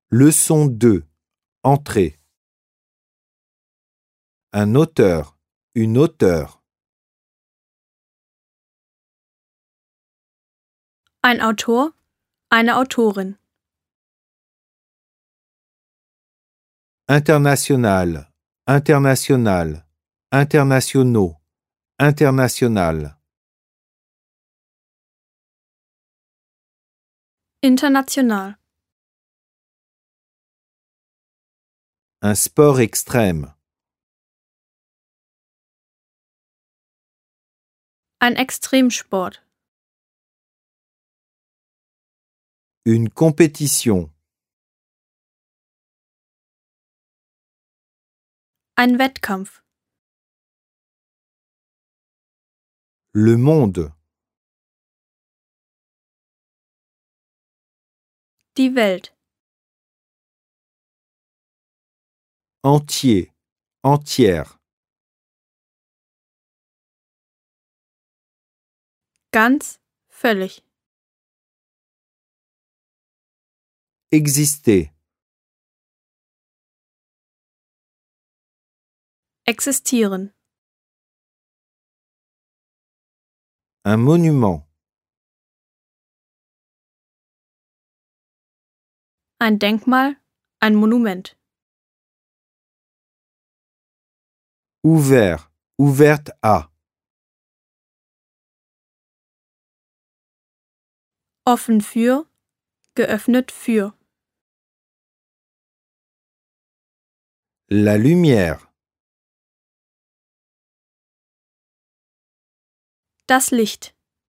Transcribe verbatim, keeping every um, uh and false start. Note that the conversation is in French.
Leçon deux. Entrée. Un auteur, une auteure. Ein Autor, eine Autorin. International, international, internationaux, international. International. Un sport extrême. Ein Extremsport. Une compétition. Ein Wettkampf. Le monde. Die Welt. Entier, entière. Ganz, völlig. Exister. Existieren. Un monument. Ein Denkmal, ein Monument. Ouvert, ouverte à. Offen für, geöffnet für. La lumière. Das Licht.